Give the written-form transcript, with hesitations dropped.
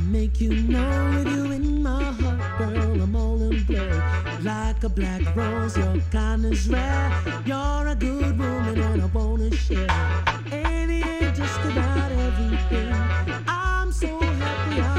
make you know with you in my heart, girl, I'm all in blood. Like a black rose, your kindness rare. You're a good woman and I wanna share. Ain't just about everything. I'm so happy